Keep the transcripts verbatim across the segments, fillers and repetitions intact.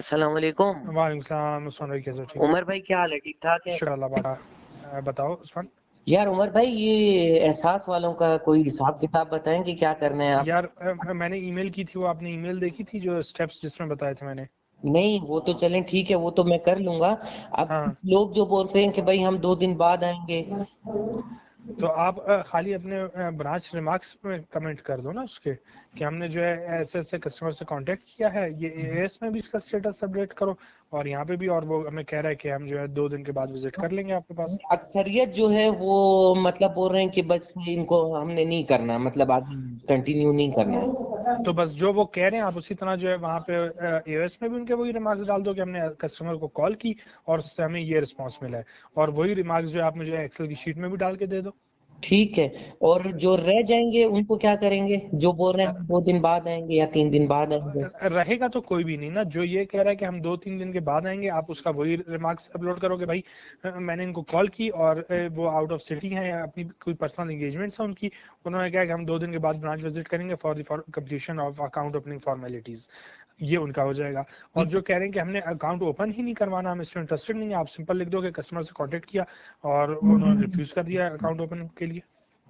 السلام علیکم۔ وعلیکم السلام عثمان بھائی، کیسے ہو؟ ٹھیک عمر بھائی کیا حال ہے؟ ٹھیک ٹھاک ہے؟ شکر اللہ بڑا بتاؤ عثمان۔ یار عمر بھائی یہ احساس والوں کا کوئی حساب کتاب بتائیں کہ کیا کرنا ہے آپ؟ یار میں نے ای میل کی تھی، وہ آپ نے ای میل دیکھی تھی جو سٹیپس جس میں بتائے تھے میں نے؟ نہیں وہ تو چلیں ٹھیک ہے، وہ تو میں کر لوں گا۔ اب ہاں کچھ لوگ جو بولتے ہیں کہ بھائی ہم دو دن بعد آئیں گے، تو آپ خالی اپنے برانچ ریمارکس میں کمنٹ کر دو نا اس کے کہ ہم نے جو ہے ایسے ایسے کسٹمر سے کانٹیکٹ کیا ہے، یہ اے ایس میں بھی اس کا اسٹیٹس اپڈیٹ کرو اور یہاں پہ بھی، اور وہ ہمیں کہہ رہا ہے کہ ہم جو ہے دو دن کے بعد وزٹ کر لیں گے آپ کے پاس۔ اکثریت جو ہے وہ مطلب بول رہے ہیں کہ بس ان کو ہم نے نہیں کرنا، مطلب آگے کنٹینیو نہیں کرنا ہے۔ تو بس جو وہ کہہ رہے ہیں آپ اسی طرح جو ہے وہاں پہ اے ایس میں بھی ان کے وہی ریمارکس ڈال دو کہ ہم نے کسٹمر کو کال کی اور اس سے ہمیں یہ رسپانس ملا ہے، اور وہی ریمارکس جو ہے آپ مجھے ایکسل کی شیٹ میں بھی ڈال کے دے دو۔ ٹھیک ہے، اور جو رہ جائیں گے ان کو کیا کریں گے؟ جو بول رہے ہیں دو دن بعد آئیں گے یا تین دن بعد آئیں گے؟ رہے گا تو کوئی بھی نہیں نا، جو یہ کہہ رہا ہے کہ ہم دو تین دن کے بعد آئیں گے، آپ اس کا وہی ریمارکس اپلوڈ کرو کہ بھائی میں نے ان کو کال کی اور وہ آؤٹ آف سٹی ہیں، اپنی کوئی پرسنل انگیجمنٹس ہیں ان کی، انہوں نے کہا کہ ہم دو دن کے بعد برانچ وزٹ کریں گے for the completion of account opening formalities, یہ ان کا ہو جائے گا۔ اور جو کہہ رہے ہیں کہ ہم نے اکاؤنٹ اوپن ہی نہیں کروانا، ہم اس میں انٹرسٹڈ نہیں ہیں، آپ سمپل لکھ دو کہ کسٹمر سے کانٹیکٹ کیا اور انہوں نے ریفیوز کر دیا اکاؤنٹ اوپن کے لیے۔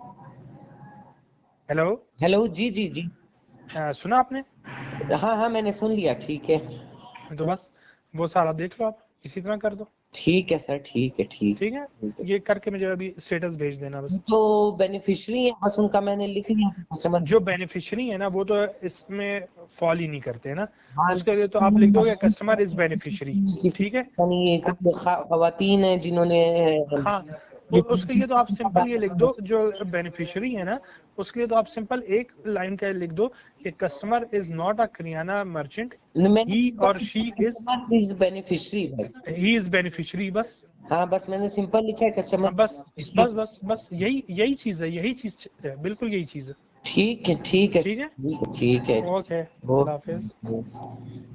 ہیلو ہیلو، جی جی جی، سنا آپ نے؟ ہاں ہاں میں نے سن لیا، ٹھیک ہے۔ تو بس وہ سارا دیکھ لو، آپ اسی طرح کر دو۔ ٹھیک ہے سر، ٹھیک ہے ٹھیک ٹھیک ہے، یہ کر کے مجھے ابھی اسٹیٹس بھیج دینا بس۔ جو بینیفیشری ہے بس ان کا میں نے لکھ لیا۔ جو بینیفیشری ہے نا وہ تو اس میں فال ہی نہیں کرتے نا، ہاں، اس کے لیے تو آپ لکھ دو گے کسٹمر از بینیفیشری، کسی ٹھیک ہے؟ کچھ خواتین ہیں جنہوں نے ہاں، اس کے لیے تو آپ سمپل یہ لکھ دو، جو بینیفیشری ہے نا اس کے لیے تو آپ سمپل ایک لائن کا لکھ دو کہ customer is not a kirana merchant, he or she is beneficiary بس۔ ہی از بینیفیشری، بس۔ ہاں بس میں نے سمپل لکھا ہے کسٹمر۔ بس بس بس بس یہی یہی چیز ہے، یہی چیز ہے، بالکل یہی چیز ہے۔ ٹھیک ہے ٹھیک ہے ٹھیک ہے، ٹھیک ہے۔ اوکے، اللہ حافظ۔ اوکے۔